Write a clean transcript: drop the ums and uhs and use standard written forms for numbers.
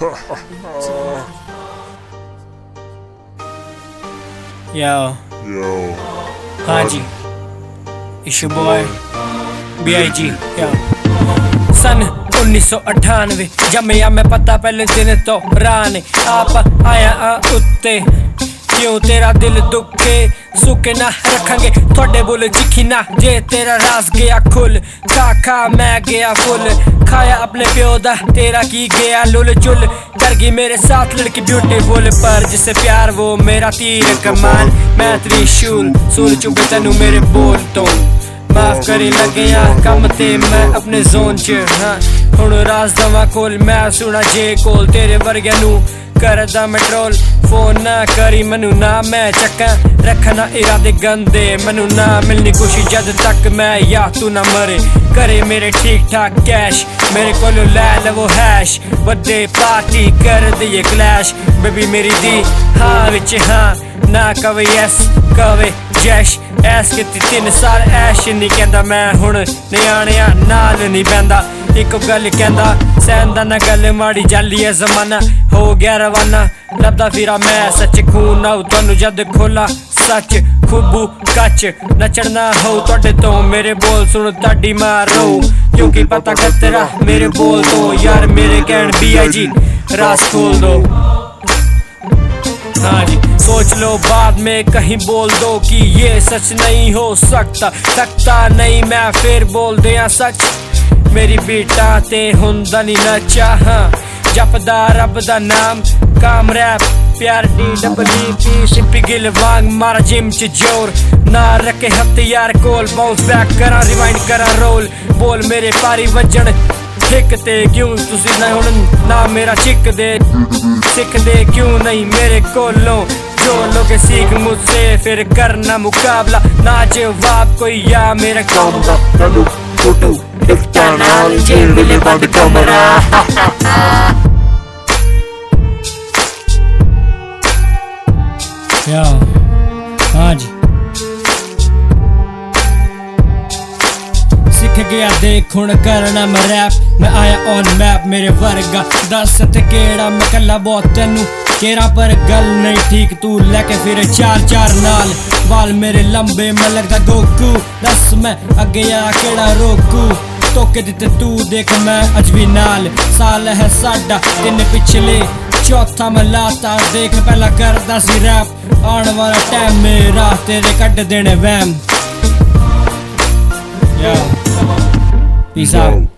Yo. हाँ जी, it's your boy B.I.G. Yo. सन 1998 जम्मिया मैं पता पहले दिन तो रान आप आया उत्ते क्यों तेरा दिल दुखे सुके ना रखेंगे थोड़े बोल चिखी ना जे तेरा राज गया खुल खा मैं गया फुल खाया अपने प्यो दा तेरा की गया लुल चुल कर गई मेरे साथ लड़की ब्यूटीफुल पर जिससे प्यार वो मेरा तीर कमान मैं त्रिशूल सूल चुके तेनू मेरे बोल तो माफ करी लगे कम ते मैं अपने जोन च हाँ हुण राज दवा कोल मैं सुना जे कोल तेरे वर्गया नू करदा मैं ट्रोल फोन ना करी मैनू ना मैं चक्का रखना इरादे गंदे मैनू ना मिलनी खुशी जद तक मैं या तू ना मरे करे मेरे ठीक ठाक कैश मेरे कोलों लै लवो हैश बर्थडे पार्टी कर दिए क्लैश बेबी मेरी दी हाँ विच हाँ ना कवे यस कवे जैश ऐस कीती 3 साल ऐश नहीं कहंदा मैं हुण न्याणियां नाल नहीं बैंदा एक गल कहंदा सैंदा ना गल माड़ी जाली है जमाना हो गया रवाना लभदा फिरा मैं सच खून ना तुहानू जद खोला सच खूबू कच नचना हो तुहाडे तो मेरे बोल सुन तुहाडी मारो क्योंकि पता खतरा मेरे बोल तो यार मेरे कहण B.I.G. रास खोल दो हाँ जी सोच लो बाद में कहीं बोल दो कि ये सच नहीं हो सकता नहीं मैं फिर बोल दिया सच मेरी बेटा ते हुंदा नी नचा हाँ जपदा रब दा नाम काम रैप प्यार D.E.P. सिंपी गिल वांग मारा जिम च जोर ना रखे हथियार कोल बाउंस बैक करा रिवाइंड करा रोल बोल मेरे पारी वजन हिक ते क्यों तुसी ना हुण ना मेरा चिक दे सिख दे क्यों नहीं मेरे कोलों जो लोग सीख मुझसे फिर करना मुकाबला ना जवाब कोई या मेरा काम दा चलू फोटो दिखता नाल जेल विले बंद कमरा Yo, हाँ जी सीख गया देख हुण करना मैं रैप मैं आया ऑन मैप मेरे वर्गा दस ते केड़ा मैं कला बहुत तेनू केरा पर गल नहीं ठीक तू लेके फिर चार नाल बाल मेरे लंबे मैं लगदा गोकू दस मैं अगे आ केड़ा रोकू तोके दिते तू देख मैं अज भी नाल साल है साडा 3 पिछले चौथा मैं लाता देख पहला करदा सी रैप आने वाला टाइम मेरा तेरे कट देने वैम Yo, peace out.